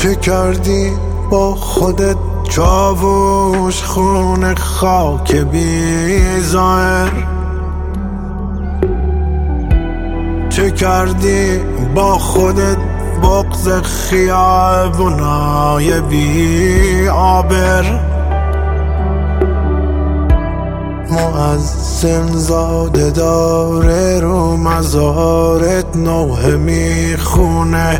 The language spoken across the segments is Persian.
چه کردی با خودت چاووش خون خاک بی ظاهر؟ چه کردی با خودت بغض خیابونای بی آبر؟ مؤذن زاده داره رو مزارت نوحه میخونه.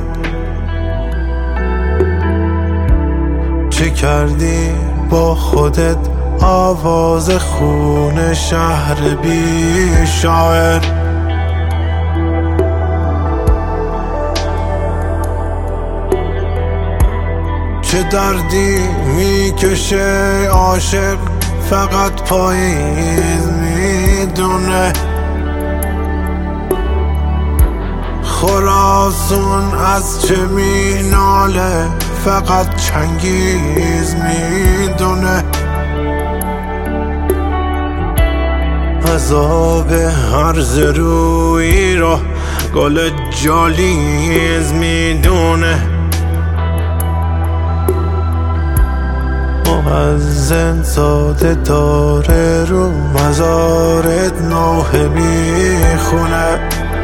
چه کردی با خودت آواز خون شهر بی شاعر؟ چه دردی میکشه عاشق فقط پاییز میدونه؟ خراسان از چه میناله فقط چنگیز میدونه؟ عذاب هرز روی را گل جالیز میدونه. مؤذن زاده داره رو مزارت نوحه میخونه.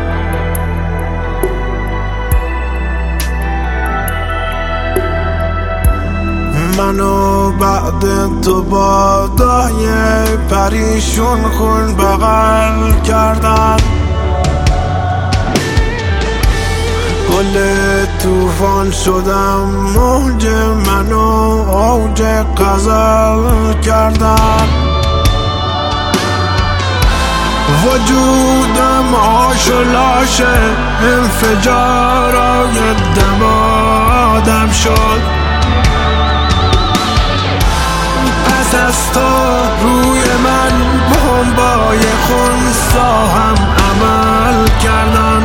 منو بعد تو با دای پریشون خون بغل کردن. گل توفان شدم موج منو اوج غزل کردن. وجودم آش و لاشه انفجارای دمادم شد. پس از تو روی من بمبای خونسا هم عمل کردن.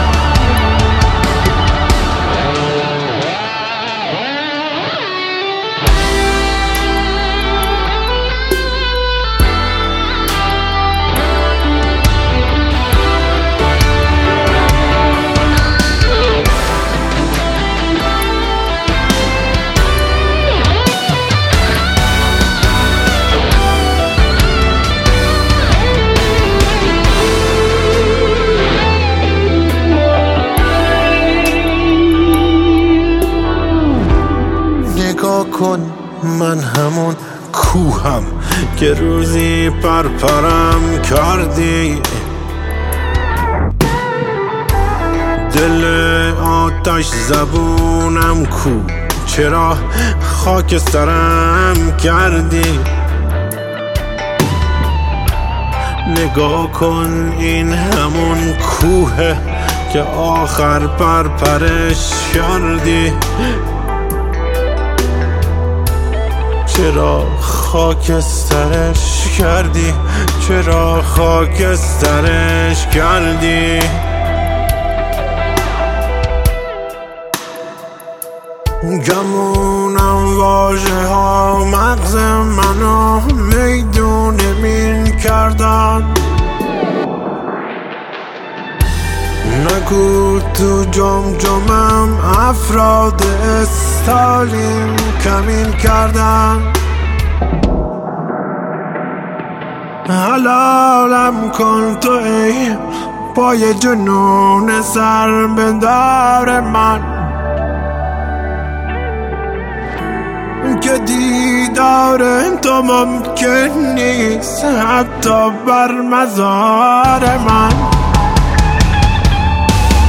نگاه کن من همون کوهم که روزی پرپرم کردی. دل آتش زبونم کو چرا خاک سرم کردی؟ نگاه کن این همون کوه که آخر پرپرش کردی. چرا خاکسترش کردی؟ چرا خاکسترش کردی؟ گمونم واژه ها مغز منو میدون مین کردن. نگو تو جمجمم افراد استالین کمین کردن. حلالم کن تو ای پای جنون سر بدار من که دیدار تو ممکن نیست حتی بر مزار من.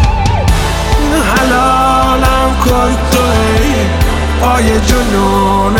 حلالم کن تو ای پای جنون